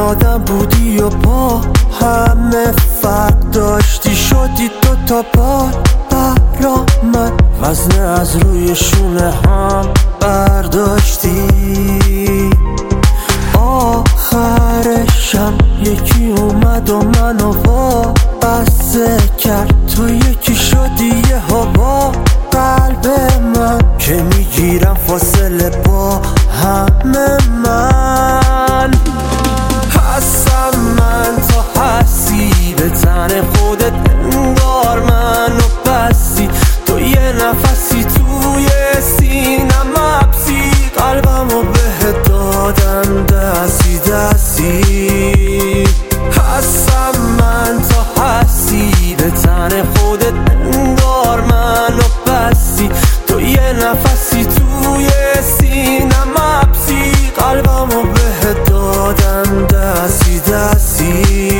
آدم بودی و با همه فرق داشتی، شدی دوتا بار برا من، وزنه از روی شونه هم برداشتی. آخرشم یکی اومد و منو وابسته کرد، تو یکی شدی یهو با قلب من، که میگیرم فاصله با همه من. هستم من تا هستی، به تن خودت انگار منو بستی، تو یه نفسی توی سینم حبسی، قلبمو بهت دادم دستی دستی. هستم من تا هستی، به تن خودت انگار منو بستی، تو یه نفسی توی سینم حبسی، قلبمو بهت دادم دستی دستی.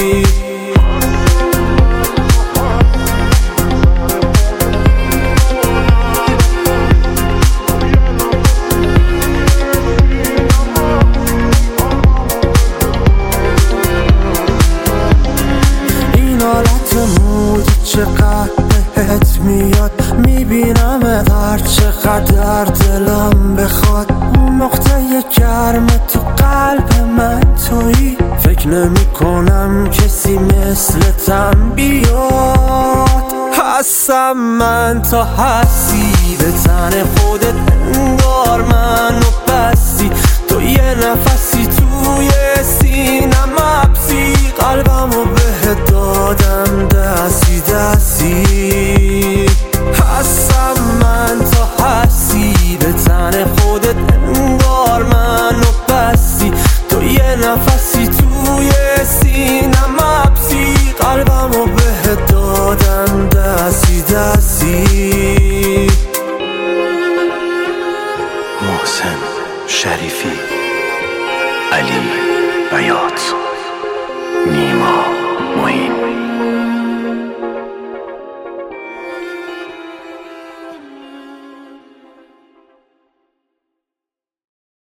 این حالت مودی چقدر بهت میاد، میبینم هر چقدر دلم بخواد، اون نقطه گرم تو قلب من تویی، فکر نمی کنم کسی مثلتم بیاد. هستم من تا هستی، به تن خودت انگار منو بستی، تو یه نفسی توی سینم حبسی، قلبمو بهت دادم دستی دستی. هستم من تا هستی، به تن خودت انگار منو بستی، تو یه نفسی توی سینم حبسی، قلبمو